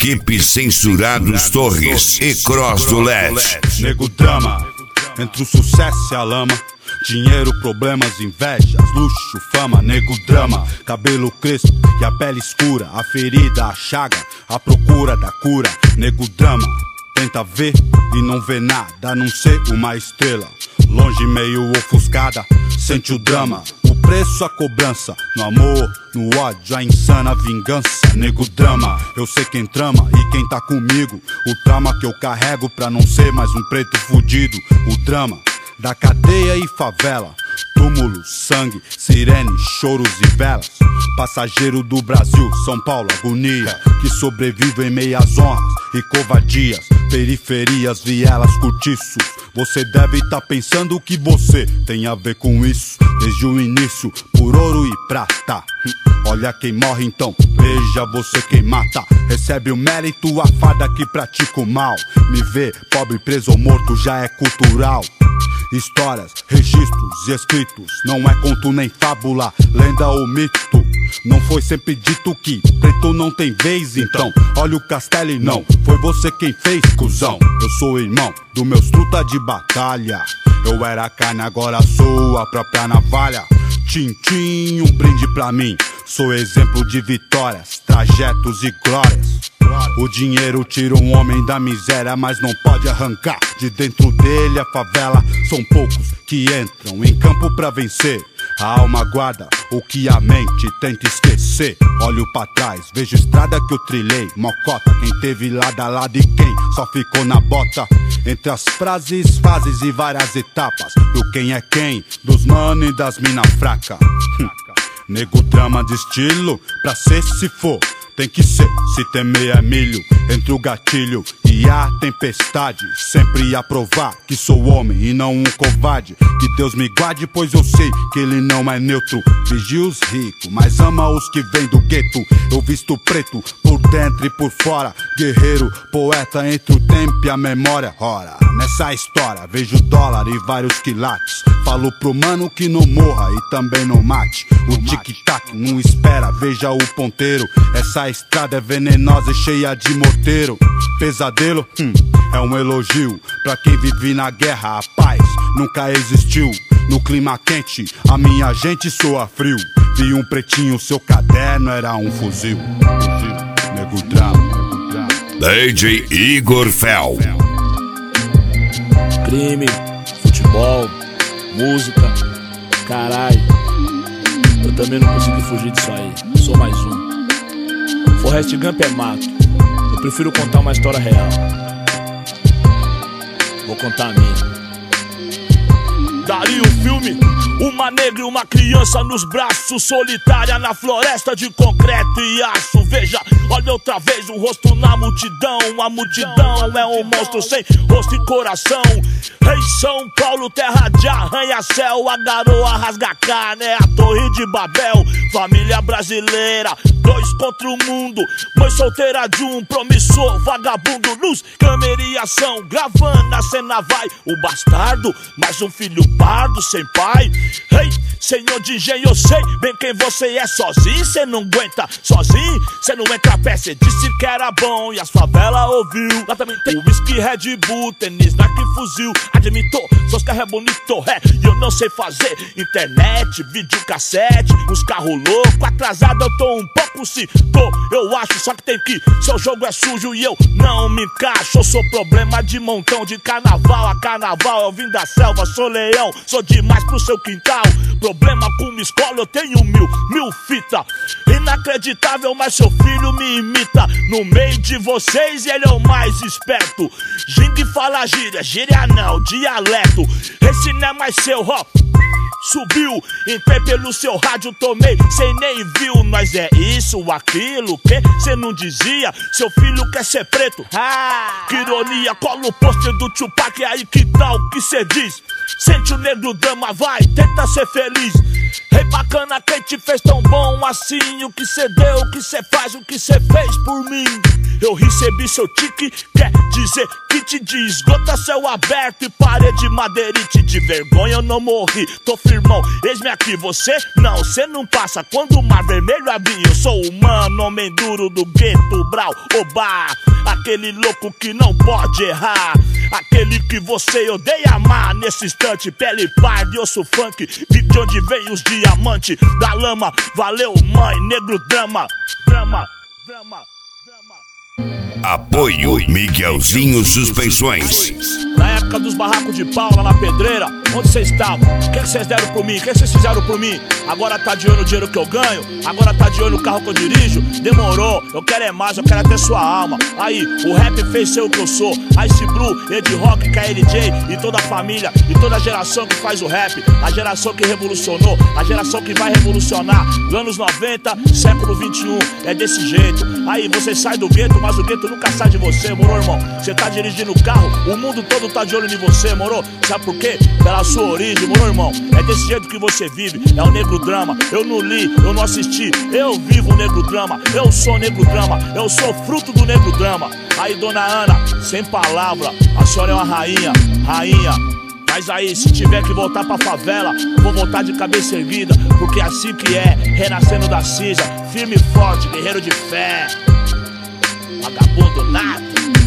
equipe Censurados Torres e Cross do LED. Nego drama, entre o sucesso e a lama. Dinheiro, problemas, invejas, luxo, fama. Nego drama, cabelo crespo e a pele escura. A ferida, a chaga, a procura da cura. Nego drama, tenta ver e não vê nada, a não ser uma estrela longe, meio ofuscada. Sente o drama, o preço, a cobrança. No amor, no ódio, a insana vingança. Nego drama, eu sei quem trama e quem tá comigo. O trauma que eu carrego pra não ser mais um preto fudido. O drama da cadeia e favela, túmulo, sangue, sirene, choros e velas. Passageiro do Brasil, São Paulo, agonia, que sobrevive em meias honras e covardias. Periferias, vielas, cortiços. Você deve tá pensando que você tem a ver com isso. Desde o início, por ouro e prata. Olha quem morre então, veja você quem mata. Recebe o mérito, a farda que pratica o mal. Me ver pobre, preso ou morto já é cultural. Histórias, registros e escritos, não é conto nem fábula, lenda ou mito. Não foi sempre dito que preto não tem vez, então olha o castelo e não foi você quem fez, cuzão. Eu sou irmão dos meus truta de batalha. Eu era carne, agora sou a própria navalha. Tintim, um brinde pra mim. Sou exemplo de vitórias, trajetos e glórias. O dinheiro tira um homem da miséria, mas não pode arrancar de dentro dele a favela. São poucos que entram em campo pra vencer. A alma guarda o que a mente tenta esquecer. Olho pra trás, vejo estrada que eu trilhei. Mocota, quem teve lado a lado e quem só ficou na bota. Entre as frases, fases e várias etapas, do quem é quem, dos mano e das mina fraca. Nego drama de estilo, pra ser se for. Tem que ser, se temer é milho. Entre o gatilho e a tempestade, sempre a provar que sou homem e não um covarde. Que Deus me guarde, pois eu sei que ele não é neutro. Vigia os ricos, mas ama os que vêm do gueto. Eu visto preto, por dentro e por fora. Guerreiro, poeta entre o tempo e a memória. Ora, nessa história vejo dólar e vários quilates. Falo pro mano que não morra e também não mate. O tic-tac não espera, veja o ponteiro. Essa estrada é venenosa e cheia de morteiro. Pesadelo, é um elogio pra quem vive na guerra. A paz nunca existiu. No clima quente, a minha gente soa frio. Vi um pretinho, seu caderno era um fuzil. Nego drama. DJ Igor Fel. Crime, futebol, música, caralho. Eu também não consegui fugir disso aí, sou mais um. Forrest Gump é mato, eu prefiro contar uma história real. Vou contar a minha. Daria o filme, uma negra e uma criança nos braços, solitária na floresta de concreto e aço. Veja, olha outra vez o rosto na multidão. A multidão é um monstro sem rosto e coração. Em São Paulo, terra de arranha-céu, a garoa rasga carne, é a torre de Babel. Família brasileira, dois contra o mundo. Mãe solteira de um promissor vagabundo. Luz, câmera e ação, gravando a cena vai. O bastardo, mais um filho pardo sem pai. Ei, senhor de engenho, eu sei bem quem você é. Sozinho cê não aguenta, sozinho cê não entra a pé. Cê disse que era bom e as favelas ouviu. Lá também tem whisky, Red Bull, tênis, Nike, fuzil. Admitou, seus carros é bonito, e eu não sei fazer internet, videocassete, uns carros loucos. Atrasado eu tô um pouco, se tô, eu acho. Só que tem que, seu jogo é sujo e eu não me encaixo. Eu sou problema de montão, de carnaval a carnaval. Eu vim da selva, sou leão, sou demais pro seu quintal. Problema com uma escola, eu tenho mil fita. Inacreditável, mas seu filho me imita. No meio de vocês ele é o mais esperto. Gingue fala gíria, gíria não, dialeto. Esse não é mais seu, ó. Subiu, entrei pelo seu rádio, tomei, cê nem viu. Nós é isso, aquilo, que cê não dizia. Seu filho quer ser preto, que ironia. Cola o pôster do Tupac, aí que tal que cê diz? Sente o negro drama, vai, tenta ser feliz. Ei, bacana, quem te fez tão bom assim? O que cê deu, o que cê faz, o que cê fez por mim? Eu recebi seu tique, quer dizer que te diz gota, céu aberto e parede madeirite. De vergonha eu não morri, tô firmão, eis-me aqui. Você não, cê não passa quando o mar vermelho abrir. Eu sou humano, homem duro do gueto, brau, obá. Aquele louco que não pode errar, aquele que você odeia amar. Nesse instante, pele parda e osso funk, de onde vem os diamantes da lama. Valeu, mãe, negro drama, drama, drama, drama. Apoio Miguelzinho Suspensões. Na época dos barracos de pau lá na pedreira, onde vocês estavam? O que vocês deram por mim? O que vocês fizeram por mim? Agora tá de olho no dinheiro que eu ganho? Agora tá de olho no carro que eu dirijo? Demorou, eu quero é mais, eu quero até sua alma. Aí, o rap fez ser o que eu sou. Ice Blue, Ed Rock, KLJ e toda a família e toda a geração que faz o rap. A geração que revolucionou, a geração que vai revolucionar. Anos 90, século 21, é desse jeito. Aí você sai do gueto, mas o gueto nunca sai de você, moro, irmão? Você tá dirigindo o carro, o mundo todo tá de olho em você, moro? Sabe por quê? Pela sua origem, moro, irmão? É desse jeito que você vive, é o negro drama. Eu não li, eu não assisti, eu vivo o negro drama. Eu sou negro drama, eu sou fruto do negro drama. Aí, dona Ana, sem palavra, a senhora é uma rainha, rainha. Mas aí, se tiver que voltar pra favela, vou voltar de cabeça erguida, porque é assim que é, renascendo da cinza, firme e forte, guerreiro de fé. Vagabundo nada.